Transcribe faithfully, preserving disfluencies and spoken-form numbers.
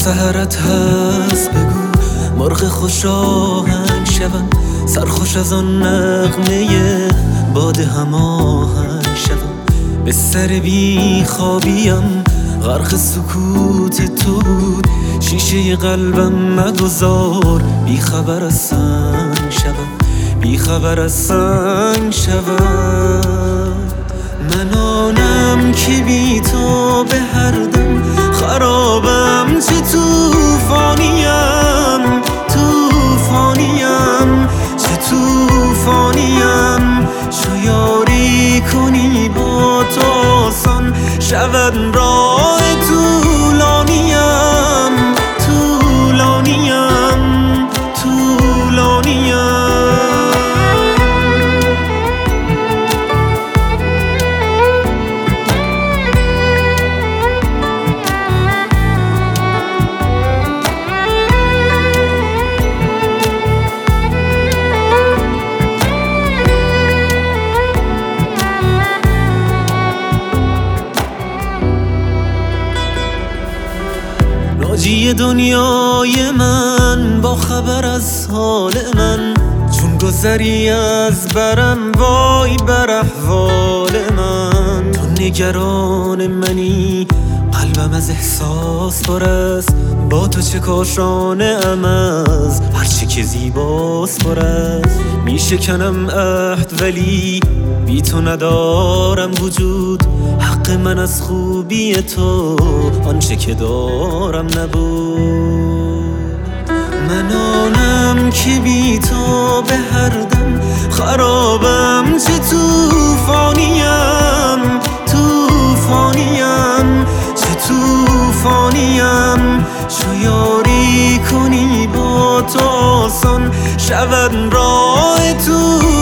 سحرت هست بگو مرغ خوش آهنگ شوم، سرخوش از آن نغمه باد هماهنگ شوم. به سر بی خوابیم غرق سکوت تو بود، شیشه قلبم مگذار بی خبر از سنگ شوم، بی خبر از سنگ شوم. من آنم که بی تو به هر دم خرابم، چه توفانیم توفانیم چه توفانیم. چو یاری کنی با تو آسان شود راه طولانیم طولانیم طولانیم. ناجی دنیای من با خبر از حال من، چون گذری از برم وای بر احوال من. تو نگران منی قلبم از احساس پر است، با تو چه کاشانه ام از هرچه که زیباست پر است. می شکنم عهد ولی بی تو ندارم وجود، حق من از خوبی تو آنچه که دارم نبود. من آنم که بی تو به هر دم خرابم، چه توفانیم توفانیم چه توفانیم. چو یاری کنی با تو آسان شود راه تو